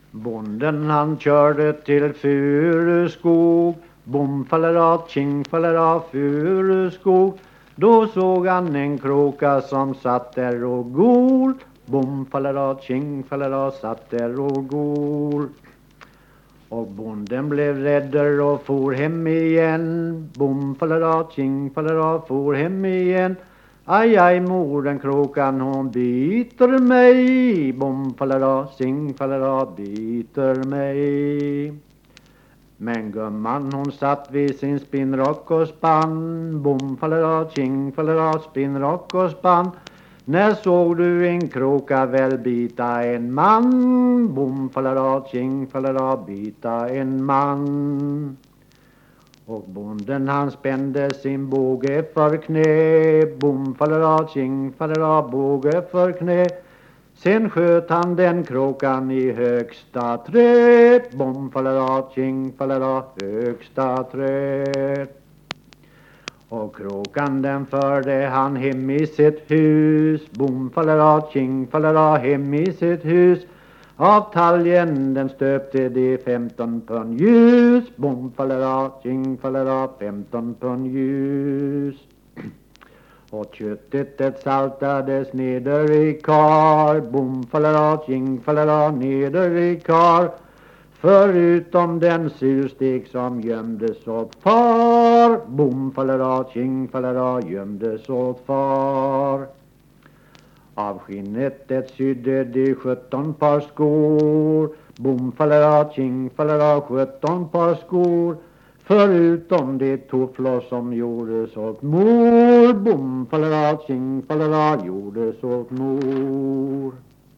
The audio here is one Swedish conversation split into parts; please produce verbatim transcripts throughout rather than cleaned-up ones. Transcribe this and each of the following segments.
Bonden han körde till Furuskog. Bom fallera, tjing fallera, Furuskog. Då såg han en kråka som satt där och gol. Bom fallera, tjing fallera, satt där och gol. Och bonden blev räddare och for hem igen. Bom fallera, tjing fallera, for hem igen. Aj, aj, mor, den kråkan hon biter mig. Bom fallera, tjing fallera, biter mig. Men gumman hon satt vid sin spinnrock och spann. Bom fallera, tjing fallera, spinnrock och spann. När såg du en kråka väl bita en man? Bom fallera, tjing fallera, bita en man. Och bonden han spände sin båge för knä. Bom fallera, tjing fallera, båge för knä. Sen sköt han den kråkan i högsta träd. Bom fallera, tjing fallera, högsta träd. Och kråkan den förde han hem i sitt hus. Bom fallera, tjing fallera, hem i sitt hus. Av talgen den stöpte de femton pund ljus. Bom fallera, tjing fallera, femton pund ljus. Och köttet det saltades neder i kar. Bom fallera, tjing fallera, neder i kar. Förutom den surstek som gömdes åt far. Bom fallera, tjing fallera, gömdes åt far. Av skinnet det sydde de sjutton par skor. Bom fallera, tjing fallera, sjutton par skor. Förutom de tofflor som gjordes åt mor. Bom fallera, tjing fallera, gjordes åt mor.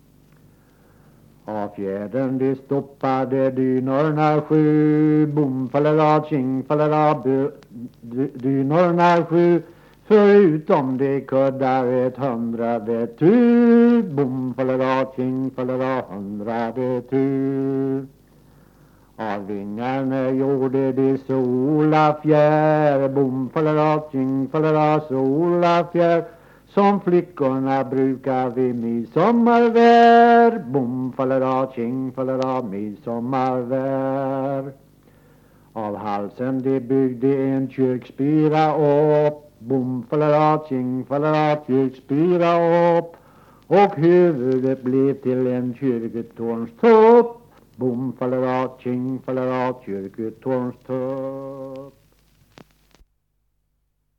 Av fjädern de stoppade dynorna sju. Bom fallera, tjing fallera, dynorna sju. Förutom de kuddar ett hundrade tu. Bom fallera, tjing fallera, hundrade tu. Av vingarna gjorde de solafjär. Bom fallera, tjing fallera, solafjär. Som flickorna brukar vid midsommarvär. Bom fallera, tjing fallera, midsommarvär. Av halsen de byggde en kyrkspira upp. Bom fallera, tjing fallera, kyrkspira upp. Och huvudet blev till en kyrketornstopp. Bom fallera, tjing fallera, kyrketornstopp.